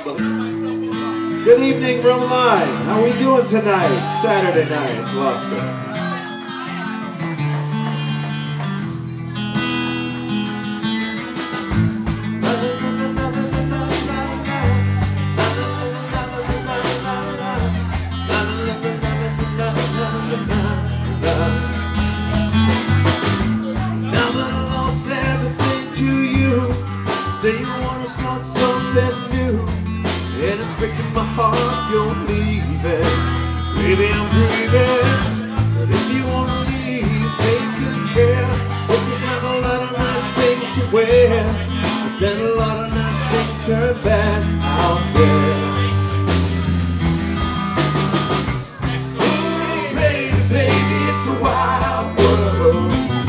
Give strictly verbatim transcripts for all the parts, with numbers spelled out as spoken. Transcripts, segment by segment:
Good evening from Line. How we doing tonight? Saturday night in Gloucester. Now that I lost everything to you, say you wanna start something new, and it's breaking my heart you're leaving. Baby, I'm grieving, but if you wanna leave, take good care. Hope you have a lot of nice things to wear, but then a lot of nice things turn bad out there. Oh, baby, baby, it's a wild world.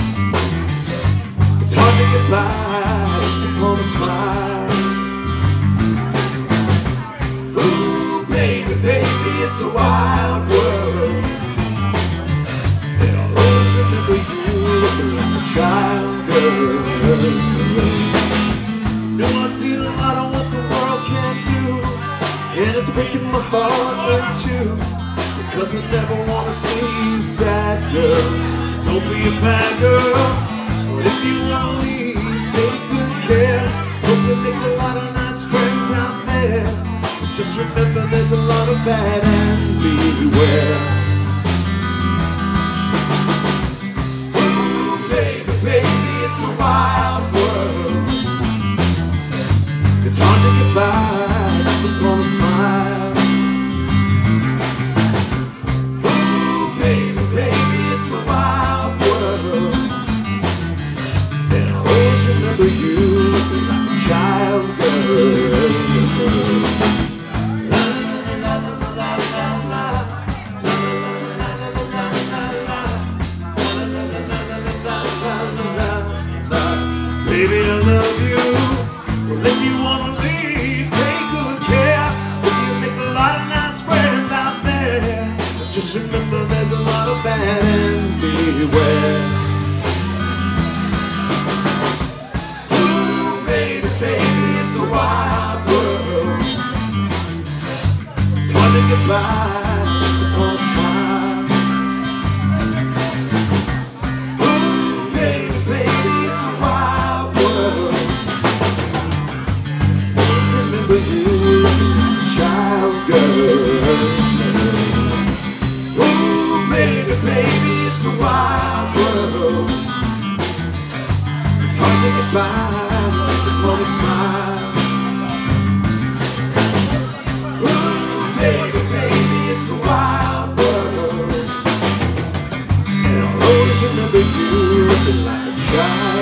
It's hard to get by just upon a smile. Ooh, baby, baby, it's a wild world. And I'll always remember you looking like a child girl. Now I see a lot of what the world can do, and it's breaking my heart in two, because I never want to see you sad, girl. Don't be a bad girl, but if you want to leave, take good care. Hope you make a lot of nice friends out there, but just remember there's a lot of bad and beware. Ooh, baby, baby, it's a wild world. It's hard to get by just upon a smile. Ooh, baby, baby, it's a wild world. And I'll always remember you looking like a child girl. La la la la la la la. La la la la la la la. La la la la la la la. Baby, I love you. Well, if you wanna leave, take good care. Hope you make a lot of nice friends out there, but just remember there's a lot of bad and beware. Ooh, baby, baby, it's a wild world. It's hard to get by just upon a smile. Ooh, baby, baby, it's a wild world. Remember you looking like a child girl. Ooh, baby, baby, it's a wild world. It's hard to get by just upon a smile. Ooh, baby, baby, it's a wild world. And I'll always remember you looking like a child.